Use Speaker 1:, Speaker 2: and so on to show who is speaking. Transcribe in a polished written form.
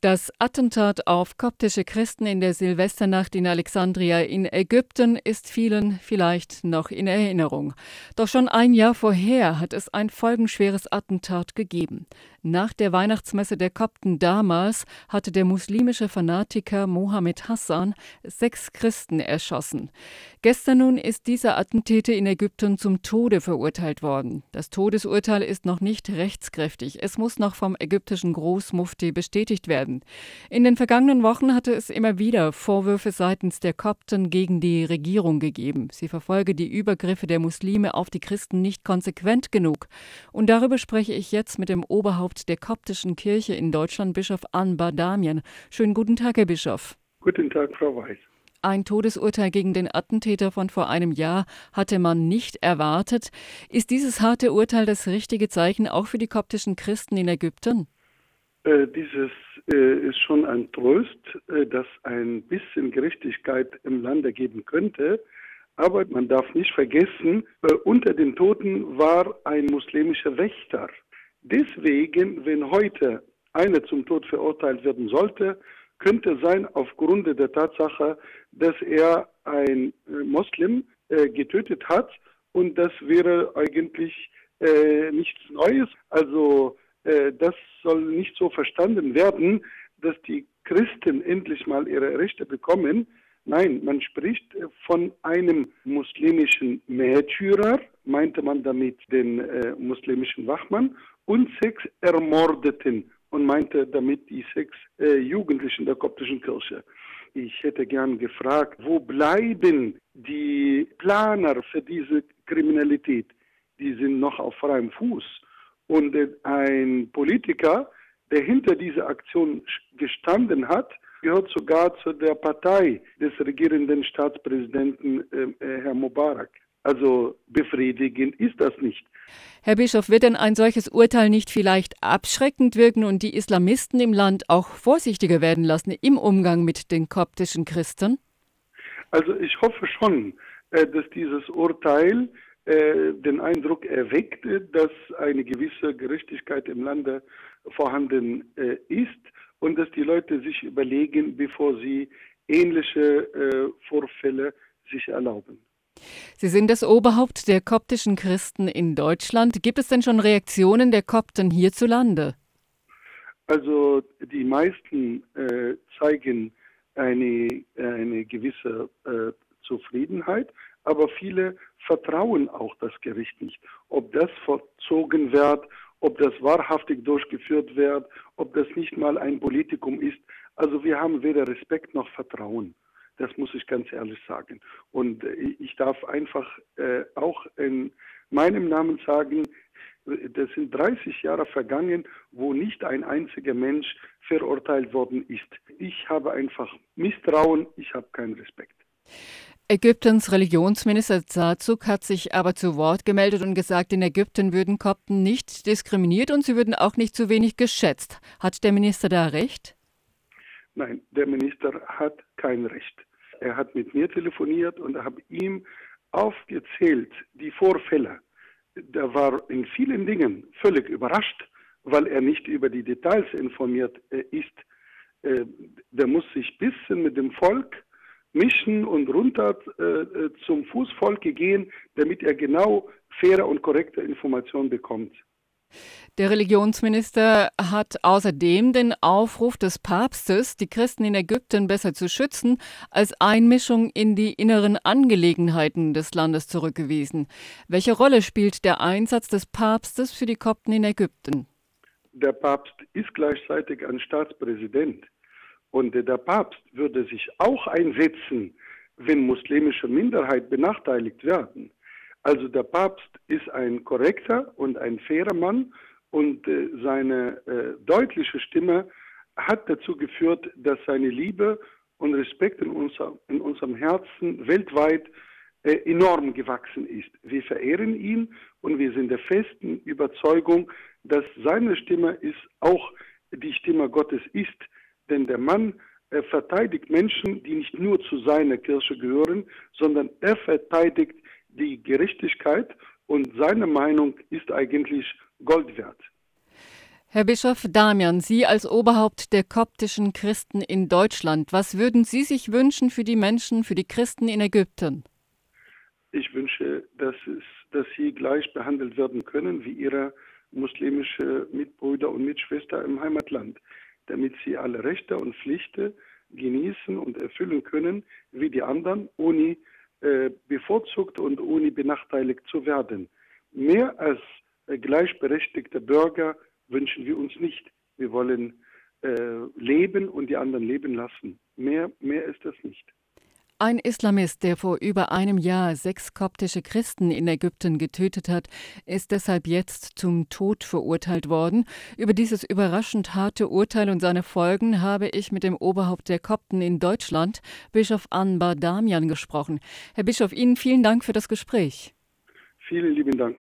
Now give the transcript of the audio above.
Speaker 1: Das Attentat auf koptische Christen in der Silvesternacht in Alexandria in Ägypten ist vielen vielleicht noch in Erinnerung. Doch schon ein Jahr vorher hat es ein folgenschweres Attentat gegeben. Nach der Weihnachtsmesse der Kopten damals hatte der muslimische Fanatiker Mohammed Hassan 6 Christen erschossen. Gestern nun ist dieser Attentäter in Ägypten zum Tode verurteilt worden. Das Todesurteil ist noch nicht rechtskräftig. Es muss noch vom ägyptischen Großmufti bestätigt werden. In den vergangenen Wochen hatte es immer wieder Vorwürfe seitens der Kopten gegen die Regierung gegeben. Sie verfolge die Übergriffe der Muslime auf die Christen nicht konsequent genug. Und darüber spreche ich jetzt mit dem Oberhaupt der koptischen Kirche in Deutschland, Bischof Anbar Damian. Schönen guten Tag, Herr Bischof.
Speaker 2: Guten Tag, Frau Weiß.
Speaker 1: Ein Todesurteil gegen den Attentäter von vor einem Jahr hatte man nicht erwartet. Ist dieses harte Urteil das richtige Zeichen auch für die koptischen Christen in Ägypten?
Speaker 2: Dieses ist schon ein Trost, dass ein bisschen Gerechtigkeit im Lande geben könnte. Aber man darf nicht vergessen, unter den Toten war ein muslimischer Wächter. Deswegen, wenn heute einer zum Tod verurteilt werden sollte, könnte sein aufgrund der Tatsache, dass er ein Moslem getötet hat, und das wäre eigentlich nichts Neues. Also das soll nicht so verstanden werden, dass die Christen endlich mal ihre Rechte bekommen. Nein, man spricht von einem muslimischen Märtyrer, meinte man damit den muslimischen Wachmann, und 6 Ermordeten und meinte damit die 6 Jugendlichen der koptischen Kirche. Ich hätte gern gefragt, wo bleiben die Planer für diese Kriminalität? Die sind noch auf freiem Fuß. Und ein Politiker, der hinter dieser Aktion gestanden hat, gehört sogar zu der Partei des regierenden Staatspräsidenten Herr Mubarak. Also befriedigend ist das nicht.
Speaker 1: Herr Bischof, wird denn ein solches Urteil nicht vielleicht abschreckend wirken und die Islamisten im Land auch vorsichtiger werden lassen im Umgang mit den koptischen Christen?
Speaker 2: Also ich hoffe schon, dass dieses Urteil den Eindruck erweckt, dass eine gewisse Gerechtigkeit im Lande vorhanden ist und dass die Leute sich überlegen, bevor sie ähnliche Vorfälle sich erlauben.
Speaker 1: Sie sind das Oberhaupt der koptischen Christen in Deutschland. Gibt es denn schon Reaktionen der Kopten hierzulande?
Speaker 2: Also die meisten zeigen eine gewisse Zufriedenheit, aber viele vertrauen auch das Gericht nicht. Ob das vollzogen wird, ob das wahrhaftig durchgeführt wird, ob das nicht mal ein Politikum ist. Also wir haben weder Respekt noch Vertrauen. Das muss ich ganz ehrlich sagen. Und ich darf einfach auch in meinem Namen sagen, das sind 30 Jahre vergangen, wo nicht ein einziger Mensch verurteilt worden ist. Ich habe einfach Misstrauen, ich habe keinen Respekt.
Speaker 1: Ägyptens Religionsminister Zarzuk hat sich aber zu Wort gemeldet und gesagt, in Ägypten würden Kopten nicht diskriminiert und sie würden auch nicht zu wenig geschätzt. Hat der Minister da recht?
Speaker 2: Nein, der Minister hat kein Recht. Er hat mit mir telefoniert und habe ihm aufgezählt, die Vorfälle. Der war in vielen Dingen völlig überrascht, weil er nicht über die Details informiert ist. Der muss sich ein bisschen mit dem Volk mischen und runter zum Fußvolk gehen, damit er genau faire und korrekte Informationen bekommt.
Speaker 1: Der Religionsminister hat außerdem den Aufruf des Papstes, die Christen in Ägypten besser zu schützen, als Einmischung in die inneren Angelegenheiten des Landes zurückgewiesen. Welche Rolle spielt der Einsatz des Papstes für die Kopten in Ägypten?
Speaker 2: Der Papst ist gleichzeitig ein Staatspräsident. Und der Papst würde sich auch einsetzen, wenn muslimische Minderheiten benachteiligt werden. Also der Papst ist ein korrekter und ein fairer Mann und seine deutliche Stimme hat dazu geführt, dass seine Liebe und Respekt in unserem Herzen weltweit enorm gewachsen ist. Wir verehren ihn und wir sind der festen Überzeugung, dass seine Stimme auch die Stimme Gottes ist. Denn der Mann verteidigt Menschen, die nicht nur zu seiner Kirche gehören, sondern er verteidigt die Gerechtigkeit und seine Meinung ist eigentlich Gold wert.
Speaker 1: Herr Bischof Damian, Sie als Oberhaupt der koptischen Christen in Deutschland, was würden Sie sich wünschen für die Menschen, für die Christen in Ägypten?
Speaker 2: Ich wünsche, dass sie gleich behandelt werden können wie ihre muslimische Mitbrüder und Mitschwestern im Heimatland, damit sie alle Rechte und Pflichten genießen und erfüllen können wie die anderen, ohne bevorzugt und ohne benachteiligt zu werden. Mehr als gleichberechtigte Bürger wünschen wir uns nicht. Wir wollen leben und die anderen leben lassen. Mehr ist es nicht.
Speaker 1: Ein Islamist, der vor über einem Jahr 6 koptische Christen in Ägypten getötet hat, ist deshalb jetzt zum Tod verurteilt worden. Über dieses überraschend harte Urteil und seine Folgen habe ich mit dem Oberhaupt der Kopten in Deutschland, Bischof Anbar Damian, gesprochen. Herr Bischof, Ihnen vielen Dank für das Gespräch.
Speaker 2: Vielen lieben Dank.